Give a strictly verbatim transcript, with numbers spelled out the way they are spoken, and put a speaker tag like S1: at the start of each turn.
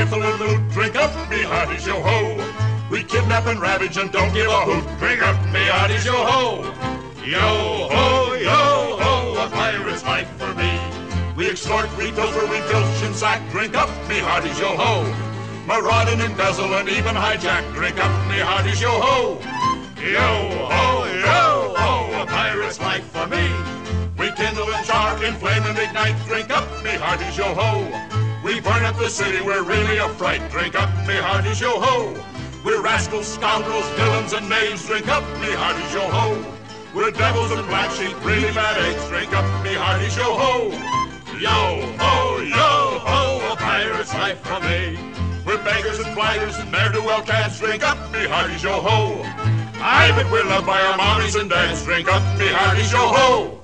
S1: rifle and loot, drink up, me hearties, yo-ho. We kidnap and ravage and don't give a hoot, drink up, me hearties, yo-ho. Yo-ho, yo-ho, a pirate's life for me. We extort, we pilfer, we filch and sack, drink up, me hearties, yo-ho. Maraud and embezzle and even hijack, drink up, me hearties, yo-ho. Yo-ho, yo-ho, a pirate's life for me. We kindle and char, inflame and ignite, drink up, me hearties, yo-ho. We burn up the city, we're really a fright, drink up, me hearties, yo-ho. We're rascals, scoundrels, villains and knaves, drink up, me hearties, yo-ho. We're devils and black sheep, really bad eggs, drink up, me hearties, yo-ho. Yo-ho, yo-ho, a pirate's life for me. We're beggars and blighters and ne'er-do-well cats, drink up, me hearties, yo-ho. Aye, but we're loved by our mommies and dads, drink up, me hearties, yo-ho.